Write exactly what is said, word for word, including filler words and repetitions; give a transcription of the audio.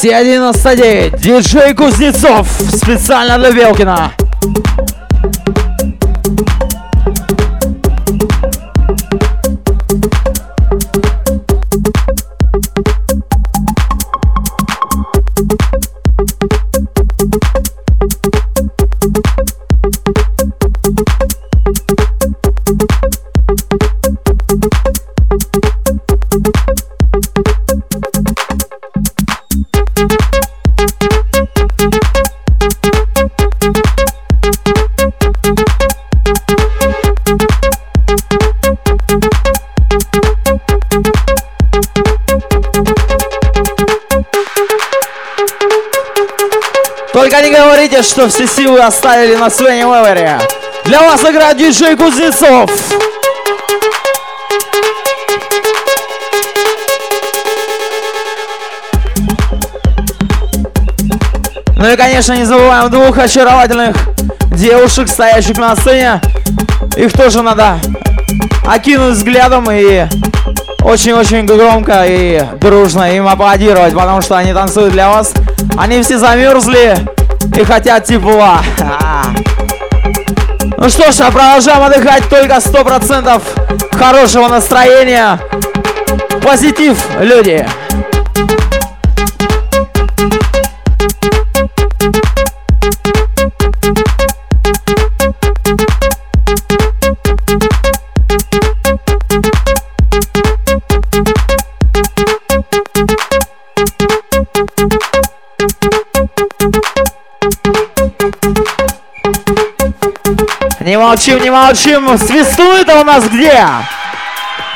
Россия девяносто девять, диджей Кузнецов, специально для Белкина. Только не говорите, что все силы оставили на Свене Вевере. Для вас играет диджей Кузнецов. Ну и, конечно, не забываем двух очаровательных девушек, стоящих на сцене. Их тоже надо окинуть взглядом и очень-очень громко и дружно им аплодировать, потому что они танцуют для вас. Они все замерзли и хотят тепла. Ну что ж, а продолжаем отдыхать только сто процентов хорошего настроения. Позитив, люди. Не молчим, не молчим. Свистуны-то у нас где?